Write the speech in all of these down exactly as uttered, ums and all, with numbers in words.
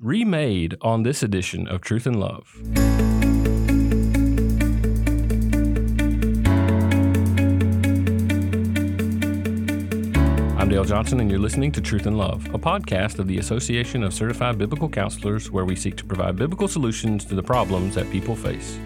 Remade on this edition of Truth and Love. I'm Dale Johnson, and you're listening to Truth and Love, a podcast of the Association of Certified Biblical Counselors, where we seek to provide biblical solutions to the problems that people face.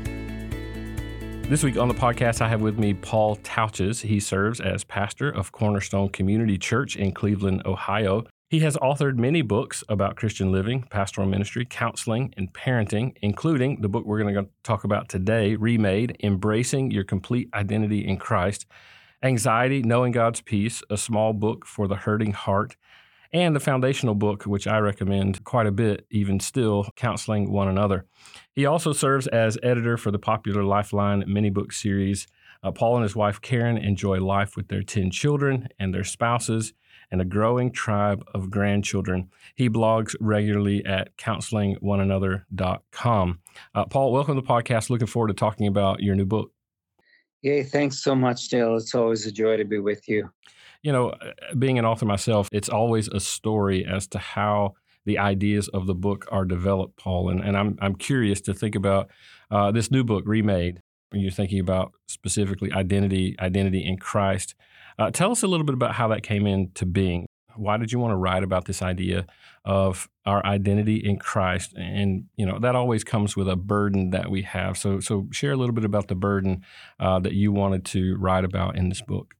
This week on the podcast, I have with me Paul Tautges. He serves as pastor of Cornerstone Community Church in Cleveland, Ohio. He has authored many books about Christian living, pastoral ministry, counseling, and parenting, including the book we're going to talk about today, Remade, Embracing Your Complete Identity in Christ, Anxiety, Knowing God's Peace, a small book for the hurting heart, and the foundational book, which I recommend quite a bit, even still, Counseling One Another. He also serves as editor for the popular Lifeline mini-book series. Uh, Paul and his wife, Karen, enjoy life with their ten children and their spouses and a growing tribe of grandchildren. He blogs regularly at counseling one another dot com. Uh, Paul, welcome to the podcast. Looking forward to talking about your new book. Yay, thanks so much, Dale. It's always a joy to be with you. You know, being an author myself, it's always a story as to how the ideas of the book are developed, Paul. And, and I'm I'm curious to think about uh, this new book, Remade, when you're thinking about specifically identity, identity in Christ. Uh, tell us a little bit about how that came into being. Why did you want to write about this idea of our identity in Christ? And, you know, that always comes with a burden that we have. So so share a little bit about the burden uh, that you wanted to write about in this book.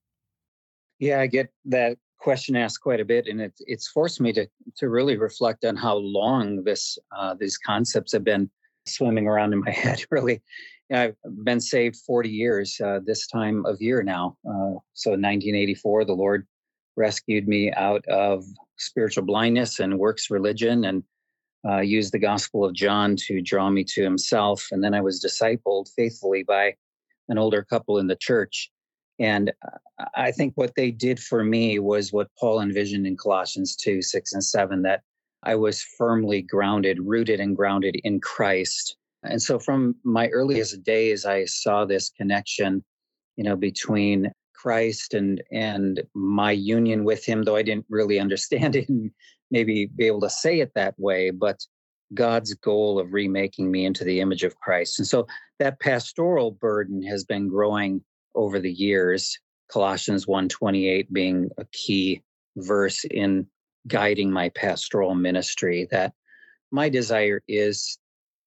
Yeah, I get that question asked quite a bit, and it's it's forced me to to really reflect on how long this uh, these concepts have been swimming around in my head. Really, I've been saved forty years uh, this time of year now. Uh, so in nineteen eighty-four, the Lord rescued me out of spiritual blindness and works religion, and uh, used the Gospel of John to draw me to Himself. And then I was discipled faithfully by an older couple in the church. And I think what they did for me was what Paul envisioned in Colossians two, six, and seven, that I was firmly grounded, rooted and grounded in Christ. And so from my earliest days, I saw this connection, you know, between Christ and and my union with Him, though I didn't really understand it and maybe be able to say it that way, but God's goal of remaking me into the image of Christ. And so that pastoral burden has been growing over the years, Colossians one twenty-eight being a key verse in guiding my pastoral ministry, that my desire is,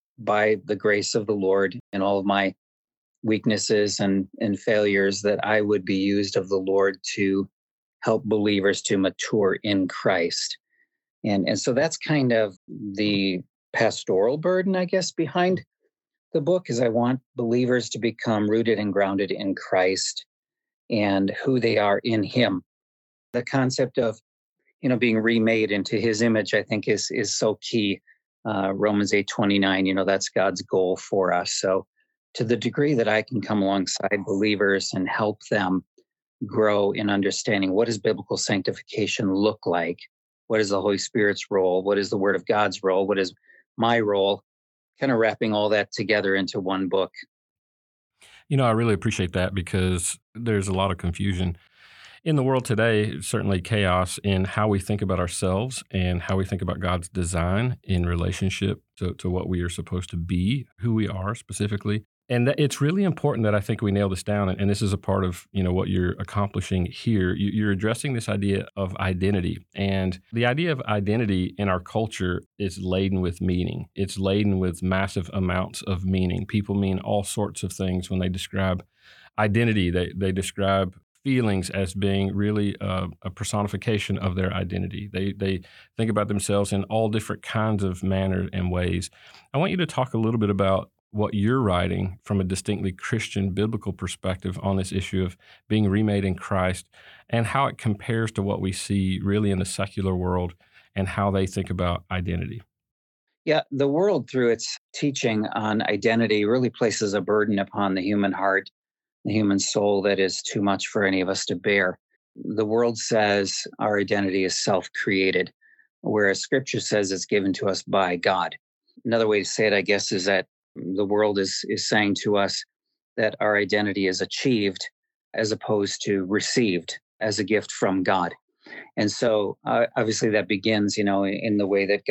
by the grace of the Lord and all of my weaknesses and, and failures, that I would be used of the Lord to help believers to mature in Christ. And, and so that's kind of the pastoral burden, I guess, behind the book, is I want believers to become rooted and grounded in Christ and who they are in Him. The concept of, you know, being remade into His image, I think, is is so key. Uh, Romans eight twenty-nine, you know, that's God's goal for us. So to the degree that I can come alongside believers and help them grow in understanding, what does biblical sanctification look like? What is the Holy Spirit's role? What is the Word of God's role? What is my role? Kind of wrapping all that together into one book. You know, I really appreciate that, because there's a lot of confusion in the world today, certainly chaos in how we think about ourselves and how we think about God's design in relationship to, to what we are supposed to be, who we are specifically. And that it's really important that I think we nail this down. And, and this is a part of, you know, what you're accomplishing here. You, you're addressing this idea of identity. And the idea of identity in our culture is laden with meaning. It's laden with massive amounts of meaning. People mean all sorts of things when they describe identity. They, they describe feelings as being really a, a personification of their identity. They they think about themselves in all different kinds of manners and ways. I want you to talk a little bit about what you're writing from a distinctly Christian biblical perspective on this issue of being remade in Christ, and how it compares to what we see really in the secular world and how they think about identity. Yeah, the world, through its teaching on identity, really places a burden upon the human heart, the human soul, that is too much for any of us to bear. The world says our identity is self-created, whereas Scripture says it's given to us by God. Another way to say it, I guess, is that the world is is saying to us that our identity is achieved as opposed to received as a gift from God. And so uh, obviously that begins, you know, in the way that God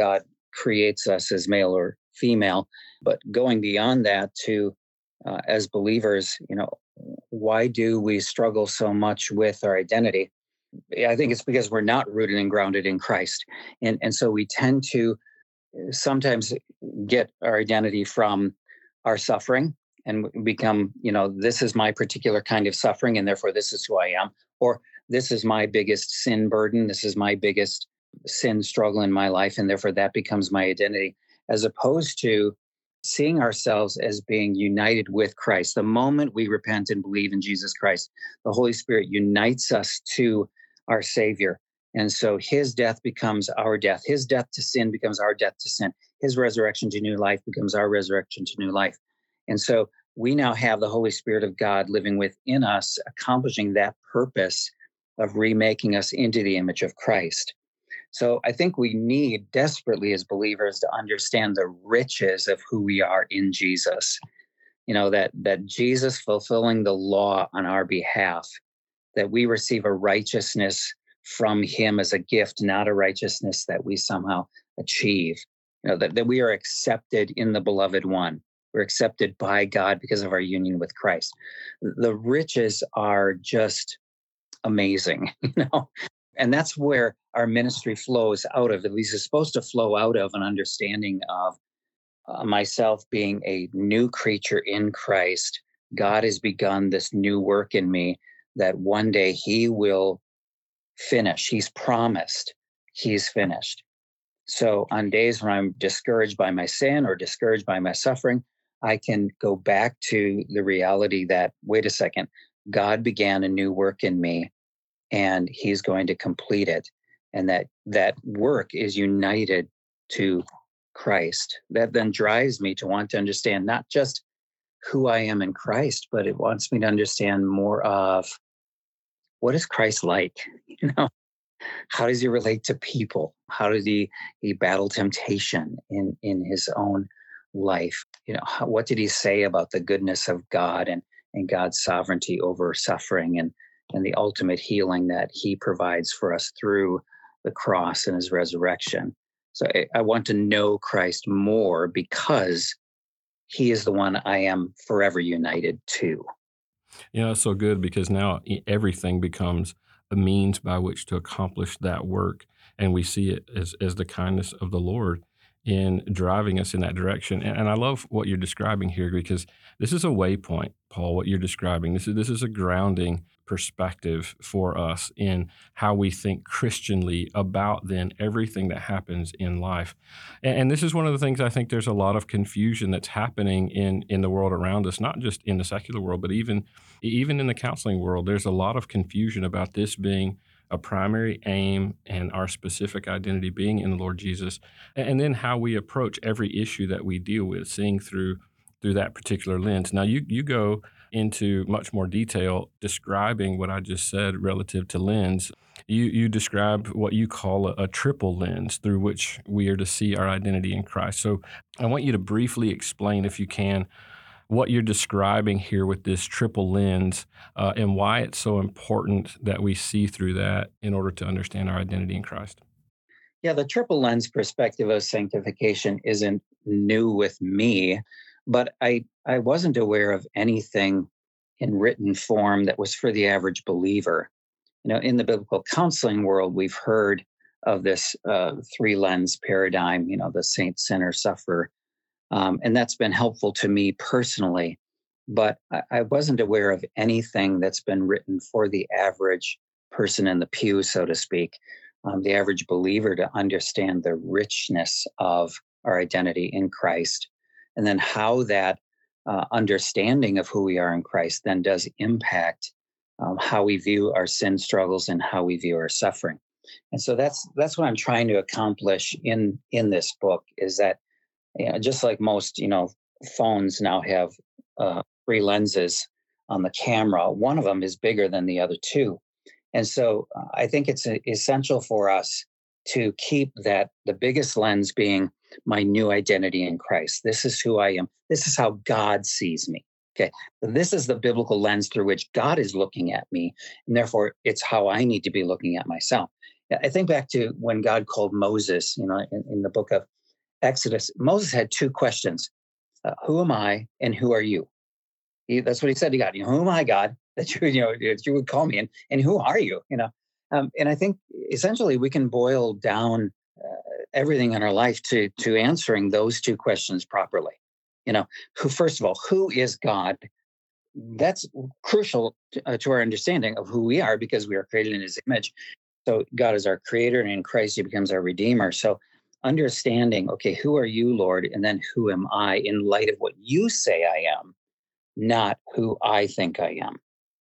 creates us as male or female. But going beyond that to uh, as believers, you know, why do we struggle so much with our identity? Yeah, I think it's because we're not rooted and grounded in Christ. And, and so we tend to sometimes get our identity from our suffering and become, you know, this is my particular kind of suffering, and therefore this is who I am. Or this is my biggest sin burden. This is my biggest sin struggle in my life, and therefore that becomes my identity, as opposed to seeing ourselves as being united with Christ. The moment we repent and believe in Jesus Christ, the Holy Spirit unites us to our Savior. And so his death becomes our death. His death to sin becomes our death to sin. His resurrection to new life becomes our resurrection to new life. And so we now have the Holy Spirit of God living within us, accomplishing that purpose of remaking us into the image of Christ. So I think we need desperately as believers to understand the riches of who we are in Jesus. You know, that that Jesus fulfilling the law on our behalf, that we receive a righteousness from him as a gift, not a righteousness that we somehow achieve. You know, that, that we are accepted in the beloved one. We're accepted by God because of our union with Christ. The riches are just amazing, you know, and that's where our ministry flows out of. At least it's supposed to flow out of an understanding of uh, myself being a new creature in Christ. God has begun this new work in me that one day he will finish. He's promised he's finished. So on days when I'm discouraged by my sin or discouraged by my suffering, I can go back to the reality that, wait a second, God began a new work in me and he's going to complete it. And that that work is united to Christ. That then drives me to want to understand not just who I am in Christ, but it wants me to understand more of what is Christ like? You know, how does he relate to people? How does he he battle temptation in in his own life? You know, how, what did he say about the goodness of God and and God's sovereignty over suffering and and the ultimate healing that he provides for us through the cross and his resurrection? So I, I want to know Christ more because he is the one I am forever united to. You know, it's so good because now e- everything becomes a means by which to accomplish that work. And we see it as, as the kindness of the Lord in driving us in that direction. And, and I love what you're describing here because this is a waypoint, Paul, what you're describing. This is, this is a grounding perspective for us in how we think Christianly about then everything that happens in life. And, and this is one of the things I think there's a lot of confusion that's happening in, in the world around us, not just in the secular world, but even even in the counseling world, there's a lot of confusion about this being a primary aim and our specific identity being in the Lord Jesus, a- and then how we approach every issue that we deal with, seeing through through that particular lens. Now, you you go into much more detail describing what I just said relative to lens. You you describe what you call a, a triple lens through which we are to see our identity in Christ. So, I want you to briefly explain, if you can, what you're describing here with this triple lens uh, and why it's so important that we see through that in order to understand our identity in Christ. Yeah, the triple lens perspective of sanctification isn't new with me, but I I wasn't aware of anything in written form that was for the average believer. You know, in the biblical counseling world, we've heard of this uh, three lens paradigm. You know, the saint, sinner, sufferer, um, and that's been helpful to me personally. But I, I wasn't aware of anything that's been written for the average person in the pew, so to speak, um, the average believer to understand the richness of our identity in Christ, and then how that uh, understanding of who we are in Christ then does impact um, how we view our sin struggles and how we view our suffering. And so that's that's what I'm trying to accomplish in in this book is that, you know, just like most, you know, phones now have uh, three lenses on the camera, one of them is bigger than the other two. And so uh, I think it's uh, essential for us to keep that the biggest lens being my new identity in Christ. This is who I am. This is how God sees me. Okay. This is the biblical lens through which God is looking at me. And therefore, it's how I need to be looking at myself. Yeah, I think back to when God called Moses, you know, in, in the book of Exodus, Moses had two questions. Uh, who am I and who are you? He, that's what he said to God. You know, who am I, God, that you, you know, that you would call me, and, and who are you? You know, um, and I think essentially we can boil down uh, everything in our life to to answering those two questions properly. You know, who first of all, who is God? That's crucial to, uh, to our understanding of who we are because we are created in His image. So God is our creator, and in Christ He becomes our redeemer. So understanding, okay, who are you, Lord, and then who am I in light of what you say I am, not who I think I am.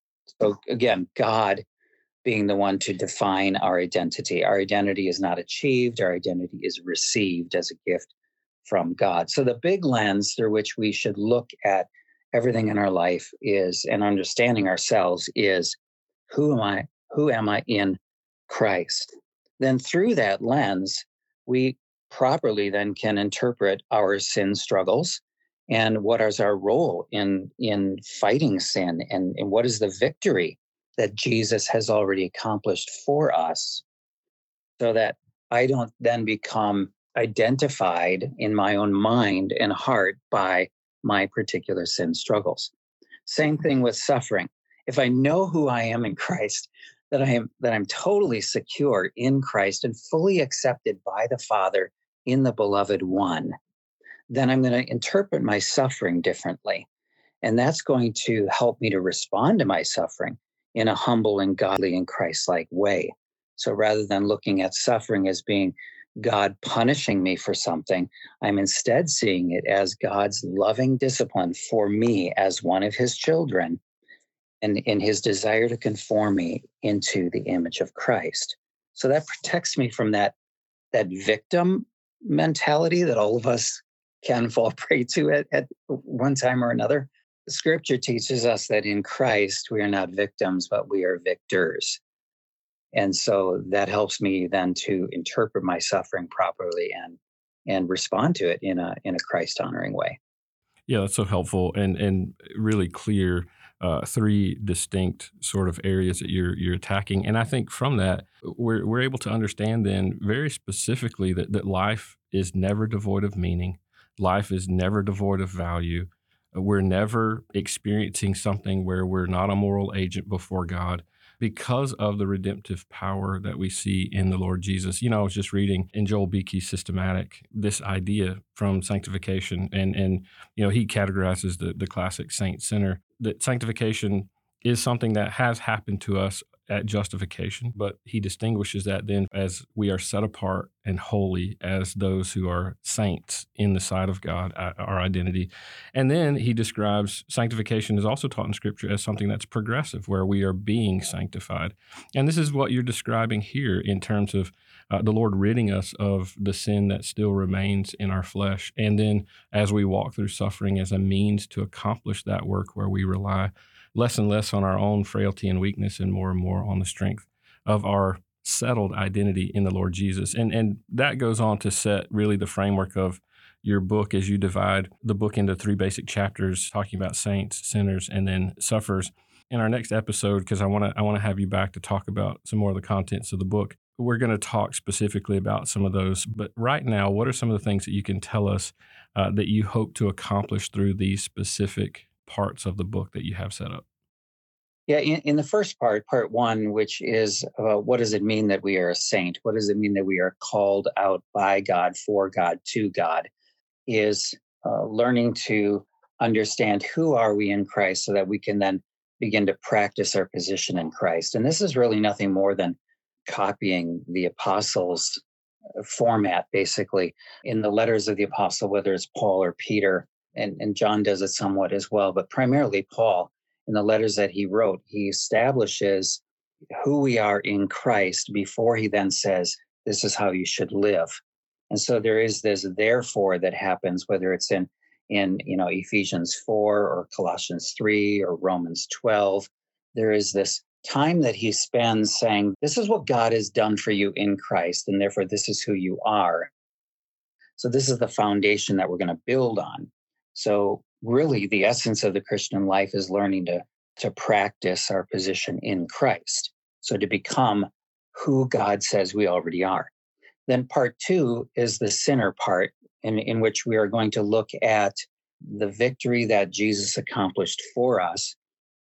So again, God being the one to define our identity. Our identity is not achieved, our identity is received as a gift from God. So the big lens through which we should look at everything in our life is, and understanding ourselves is, who am I? Who am I in Christ? Then through that lens, we properly then can interpret our sin struggles and what is our role in in fighting sin, and, and what is the victory that Jesus has already accomplished for us, so that I don't then become identified in my own mind and heart by my particular sin struggles. Same thing with suffering. If I know who I am in Christ, that I am that I'm totally secure in Christ and fully accepted by the Father in the beloved one, then I'm going to interpret my suffering differently. And that's going to help me to respond to my suffering in a humble and godly and Christ-like way. So rather than looking at suffering as being God punishing me for something, I'm instead seeing it as God's loving discipline for me as one of His children, and in His desire to conform me into the image of Christ. So that protects me from that, that victim mentality that all of us can fall prey to at, at one time or another. Scripture teaches us that in Christ, we are not victims, but we are victors. And so that helps me then to interpret my suffering properly and and respond to it in a in a Christ honoring way. Yeah, that's so helpful and and really clear. Uh, three distinct sort of areas that you're you're attacking, and I think from that we're we're able to understand then very specifically that that life is never devoid of meaning, life is never devoid of value. Uh, We're never experiencing something where we're not a moral agent before God because of the redemptive power that we see in the Lord Jesus. You know, I was just reading in Joel Beake's Systematic this idea from sanctification, and and you know, he categorizes the the classic saint sinner, that sanctification is something that has happened to us at justification, but he distinguishes that then as we are set apart and holy as those who are saints in the sight of God, uh, our identity. And then he describes sanctification is also taught in Scripture as something that's progressive, where we are being sanctified. And this is what you're describing here in terms of uh, the Lord ridding us of the sin that still remains in our flesh. And then as we walk through suffering as a means to accomplish that work, where we rely less and less on our own frailty and weakness and more and more on the strength of our settled identity in the Lord Jesus. And and that goes on to set really the framework of your book as you divide the book into three basic chapters talking about saints, sinners, and then sufferers. In our next episode, because I want to I want to have you back to talk about some more of the contents of the book, we're going to talk specifically about some of those. But right now, what are some of the things that you can tell us uh, that you hope to accomplish through these specific parts of the book that you have set up? Yeah, in, in the first part, part one, which is uh, what does it mean that we are a saint? What does it mean that we are called out by God, for God, to God? Is uh, learning to understand who are we in Christ so that we can then begin to practice our position in Christ. And this is really nothing more than copying the apostles' format, basically, in the letters of the apostle, whether it's Paul or Peter, and, and John does it somewhat as well, but primarily Paul, in the letters that he wrote, he establishes who we are in Christ before he then says, this is how you should live. And so there is this therefore that happens, whether it's in in you know Ephesians four or Colossians three or Romans twelve. There is this time that he spends saying, this is what God has done for you in Christ, and therefore this is who you are. So this is the foundation that we're going to build on. So really the essence of the Christian life is learning to to practice our position in Christ. So to become who God says we already are. Then part two is the sinner part, in, in which we are going to look at the victory that Jesus accomplished for us.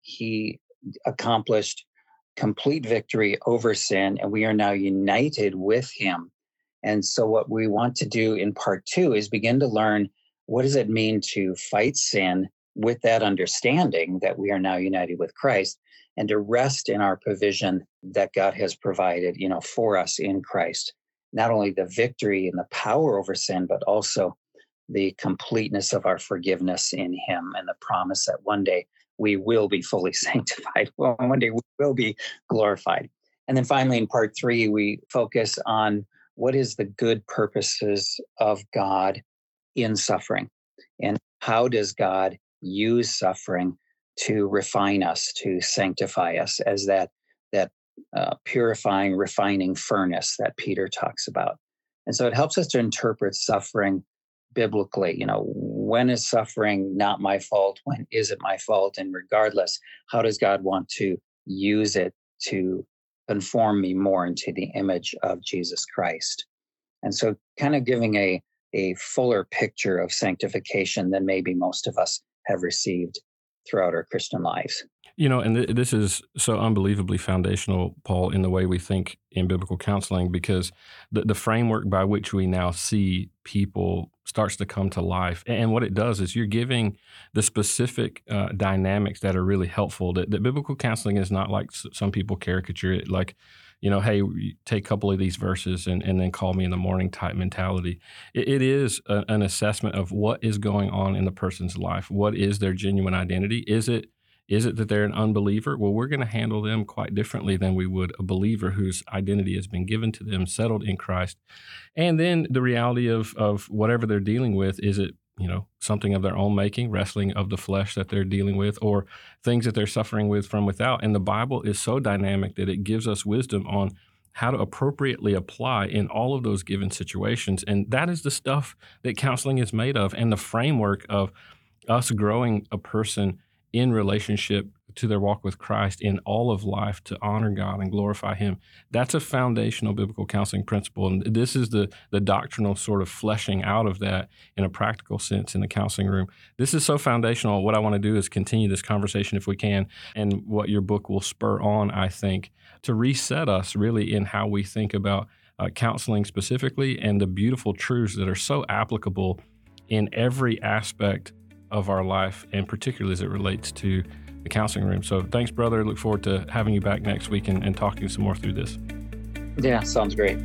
He accomplished complete victory over sin, and we are now united with him. And so what we want to do in part two is begin to learn, what does it mean to fight sin with that understanding that we are now united with Christ, and to rest in our provision that God has provided, you know, for us in Christ. Not only the victory and the power over sin, but also the completeness of our forgiveness in him, and the promise that one day we will be fully sanctified. Well, one day we will be glorified. And then finally, in part three, we focus on what is the good purposes of God in suffering, and how does God use suffering to refine us, to sanctify us, as that that uh, purifying, refining furnace that Peter talks about. And so it helps us to interpret suffering biblically. You know, when is suffering not my fault? When is it my fault? And regardless, how does God want to use it to conform me more into the image of Jesus Christ? And so kind of giving a, a fuller picture of sanctification than maybe most of us have received throughout our Christian lives. You know, and th- this is so unbelievably foundational, Paul, in the way we think in biblical counseling, because the, the framework by which we now see people starts to come to life. And what it does is you're giving the specific uh, dynamics that are really helpful. That, that biblical counseling is not like s- some people caricature it, like, you know, hey, take a couple of these verses and, and then call me in the morning type mentality. It, it is a, an assessment of what is going on in the person's life. What is their genuine identity? Is it Is it that they're an unbeliever? Well, we're going to handle them quite differently than we would a believer whose identity has been given to them, settled in Christ. And then the reality of of whatever they're dealing with, is it, you know, something of their own making, wrestling of the flesh that they're dealing with, or things that they're suffering with from without. And the Bible is so dynamic that it gives us wisdom on how to appropriately apply in all of those given situations. And that is the stuff that counseling is made of, and the framework of us growing a person in relationship to their walk with Christ in all of life to honor God and glorify him. That's a foundational biblical counseling principle. And this is the, the doctrinal sort of fleshing out of that in a practical sense in the counseling room. This is so foundational. What I want to do is continue this conversation if we can, and what your book will spur on, I think, to reset us really in how we think about uh, counseling specifically, and the beautiful truths that are so applicable in every aspect of our life, and particularly as it relates to the counseling room. So thanks, brother. Look forward to having you back next week and, and talking some more through this. Yeah, sounds great.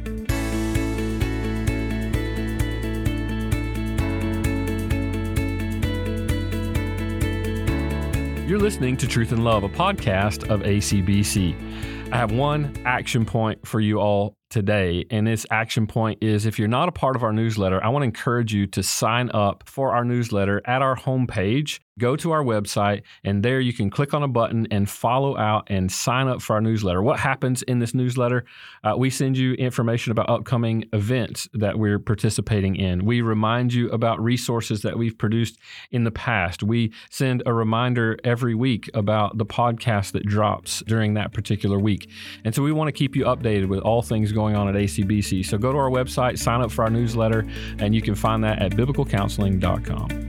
You're listening to Truth and Love, a podcast of A C B C. I have one action point for you all today, and this action point is, if you're not a part of our newsletter, I want to encourage you to sign up for our newsletter at our homepage. Go to our website, and there you can click on a button and follow out and sign up for our newsletter. What happens in this newsletter? Uh, we send you information about upcoming events that we're participating in. We remind you about resources that we've produced in the past. We send a reminder every week about the podcast that drops during that particular week. And so we want to keep you updated with all things going on at A C B C. So go to our website, sign up for our newsletter, and you can find that at biblical counseling dot com.